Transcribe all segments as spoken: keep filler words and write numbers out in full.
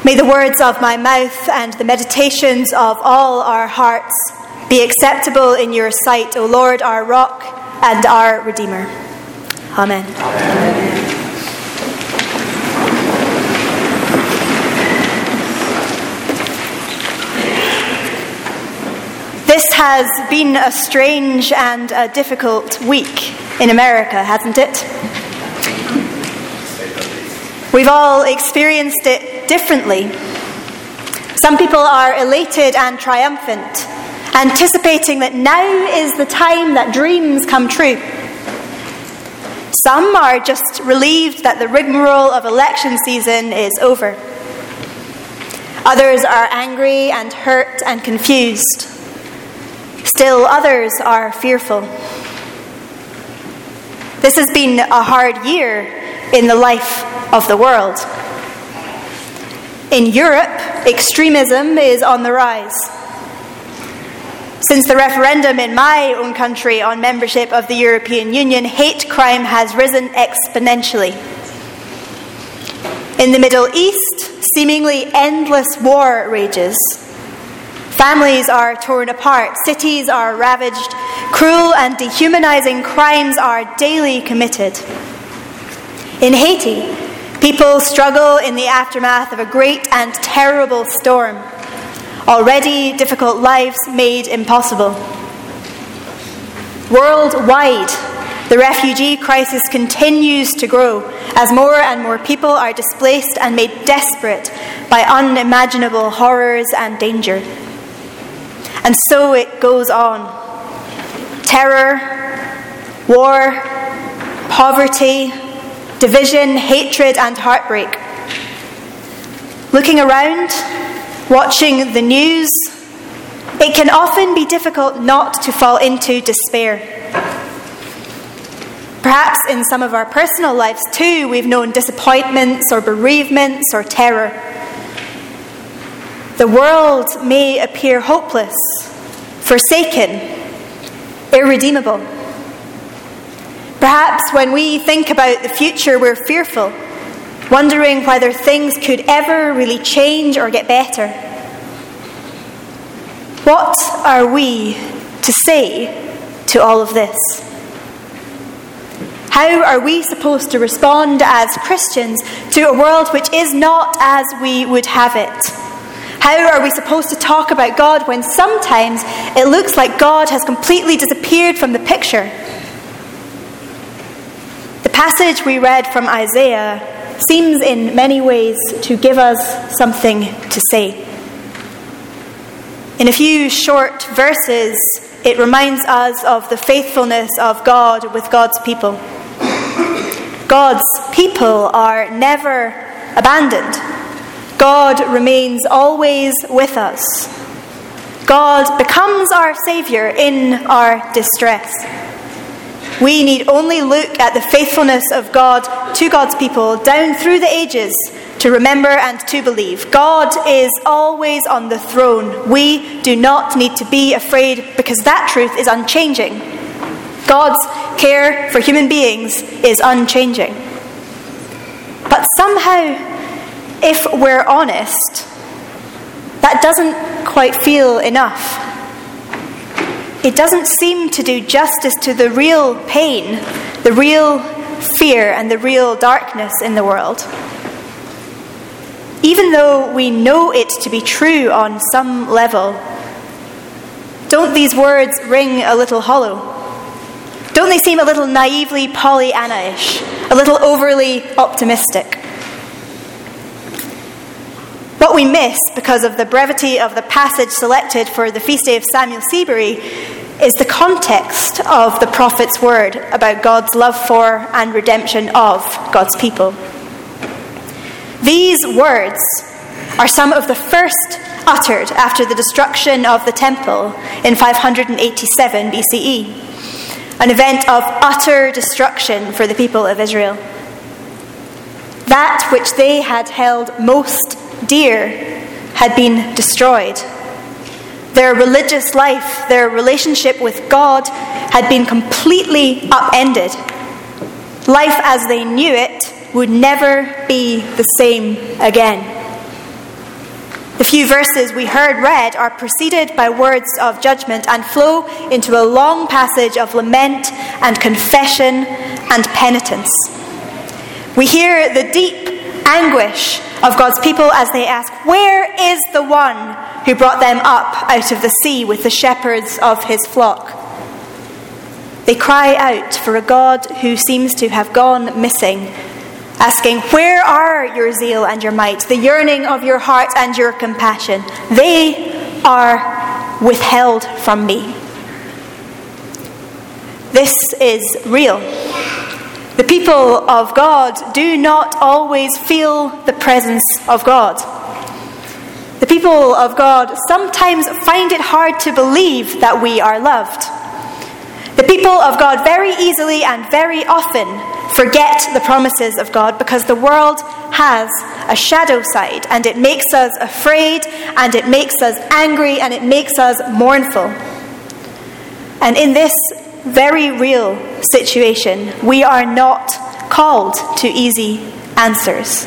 May the words of my mouth and the meditations of all our hearts be acceptable in your sight, O Lord, our rock and our Redeemer. Amen. Amen. This has been a strange and a difficult week in America, hasn't it? We've all experienced it differently. Some people are elated and triumphant, anticipating that now is the time that dreams come true. Some are just relieved that the rigmarole of election season is over. Others are angry and hurt and confused. Still others are fearful. This has been a hard year in the life of the world. In Europe, extremism is on the rise. Since the referendum in my own country on membership of the European Union, hate crime has risen exponentially. In the Middle East, seemingly endless war rages. Families are torn apart, cities are ravaged, cruel and dehumanizing crimes are daily committed. In Haiti, people struggle in the aftermath of a great and terrible storm. Already difficult lives made impossible. Worldwide, the refugee crisis continues to grow as more and more people are displaced and made desperate by unimaginable horrors and danger. And so it goes on. Terror, war, poverty, division, hatred, and heartbreak. Looking around, watching the news, it can often be difficult not to fall into despair. Perhaps in some of our personal lives too, we've known disappointments or bereavements or terror. The world may appear hopeless, forsaken, irredeemable. Perhaps when we think about the future, we're fearful, wondering whether things could ever really change or get better. What are we to say to all of this? How are we supposed to respond as Christians to a world which is not as we would have it? How are we supposed to talk about God when sometimes it looks like God has completely disappeared from the picture? The passage we read from Isaiah seems in many ways to give us something to say. In a few short verses, it reminds us of the faithfulness of God with God's people. God's people are never abandoned. God remains always with us. God becomes our Saviour in our distress. We need only look at the faithfulness of God to God's people down through the ages to remember and to believe. God is always on the throne. We do not need to be afraid because that truth is unchanging. God's care for human beings is unchanging. But somehow, if we're honest, that doesn't quite feel enough. It doesn't seem to do justice to the real pain, the real fear, and the real darkness in the world. Even though we know it to be true on some level, don't these words ring a little hollow? Don't they seem a little naively Pollyanna-ish, a little overly optimistic? What we miss, because of the brevity of the passage selected for the feast day of Samuel Seabury, is the context of the prophet's word about God's love for and redemption of God's people. These words are some of the first uttered after the destruction of the temple in five hundred eighty-seven B C E, an event of utter destruction for the people of Israel. That which they had held most dear had been destroyed. Their religious life, their relationship with God had been completely upended. Life as they knew it would never be the same again. The few verses we heard read are preceded by words of judgment and flow into a long passage of lament and confession and penitence. We hear the deep anguish of God's people as they ask, "Where is the one who brought them up out of the sea with the shepherds of his flock?" They cry out for a God who seems to have gone missing, asking, "Where are your zeal and your might, the yearning of your heart and your compassion? They are withheld from me." This is real. The people of God do not always feel the presence of God. The people of God sometimes find it hard to believe that we are loved. The people of God very easily and very often forget the promises of God because the world has a shadow side, and it makes us afraid, and it makes us angry, and it makes us mournful. And in this very real situation, we are not called to easy answers.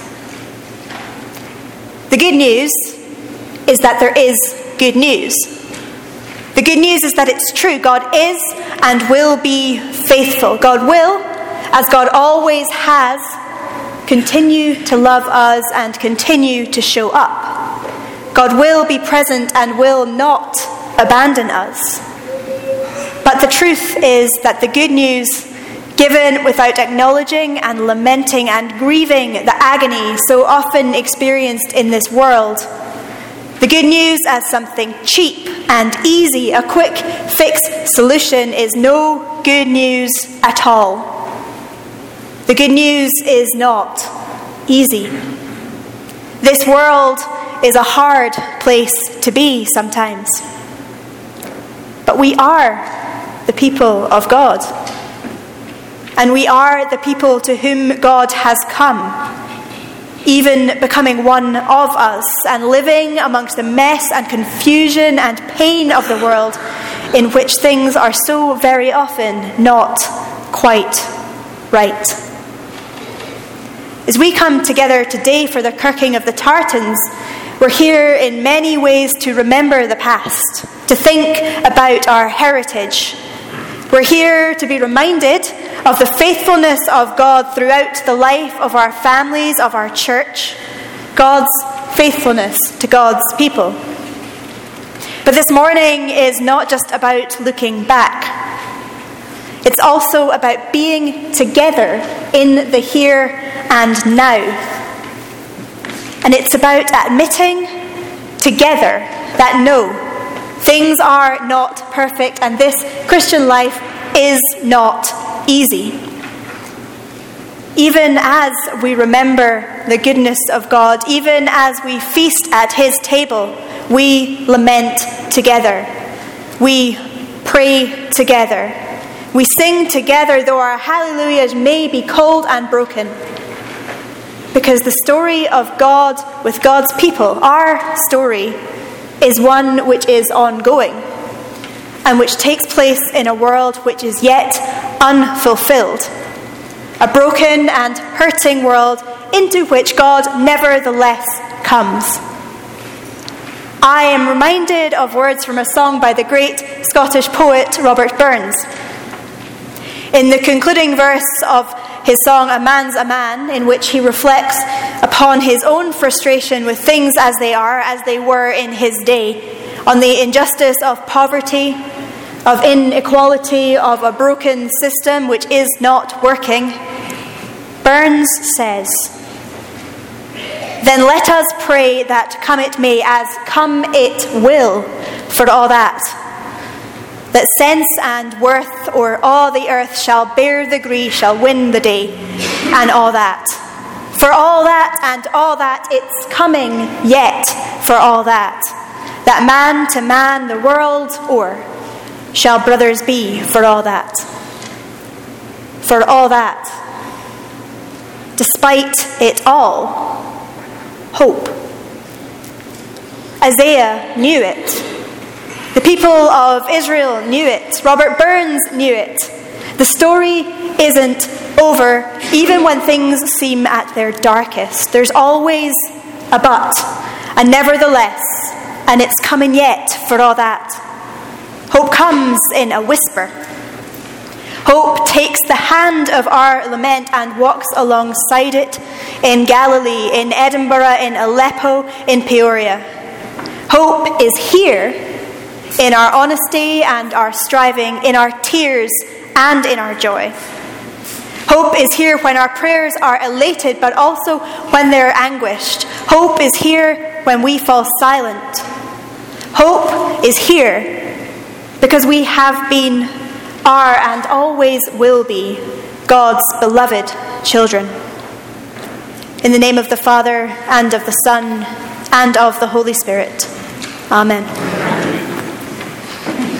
The good news is that there is good news. The good news is that it's true. God is and will be faithful. God will, as God always has, continue to love us and continue to show up. God will be present and will not abandon us. But the truth is that the good news, given without acknowledging and lamenting and grieving the agony so often experienced in this world, the good news as something cheap and easy, a quick fix solution, is no good news at all. The good news is not easy. This world is a hard place to be sometimes. But we are the people of God. And we are the people to whom God has come, even becoming one of us and living amongst the mess and confusion and pain of the world in which things are so very often not quite right. As we come together today for the kirking of the tartans, we're here in many ways to remember the past, to think about our heritage. We're here to be reminded of the faithfulness of God throughout the life of our families, of our church, God's faithfulness to God's people. But this morning is not just about looking back. It's also about being together in the here and now. And it's about admitting together that no, things are not perfect, and this Christian life is not easy. Even as we remember the goodness of God, even as we feast at his table, we lament together. We pray together. We sing together, though our hallelujahs may be cold and broken. Because the story of God with God's people, our story, is one which is ongoing and which takes place in a world which is yet unfulfilled. A broken and hurting world into which God nevertheless comes. I am reminded of words from a song by the great Scottish poet Robert Burns. In the concluding verse of his song, A Man's a Man, in which he reflects upon his own frustration with things as they are, as they were in his day, on the injustice of poverty, of inequality, of a broken system which is not working, Burns says, "Then let us pray that come it may, as come it will, for all that, that sense and worth o'er all the earth shall bear the gree, shall win the day, and all that. For all that and all that, it's coming yet for all that, that man to man the world o'er shall brothers be for all that. For all that. Despite it all, hope." Isaiah knew it. The people of Israel knew it. Robert Burns knew it. The story isn't over, even when things seem at their darkest. There's always a but, And nevertheless, and it's coming yet for all that. Hope comes in a whisper. Hope takes the hand of our lament and walks alongside it in Galilee, in Edinburgh, in Aleppo, in Peoria. Hope is here in our honesty and our striving, in our tears and in our joy. Hope is here when our prayers are elated, but also when they're anguished. Hope is here when we fall silent. Hope is here because we have been, are, and always will be God's beloved children. In the name of the Father, and of the Son, and of the Holy Spirit. Amen.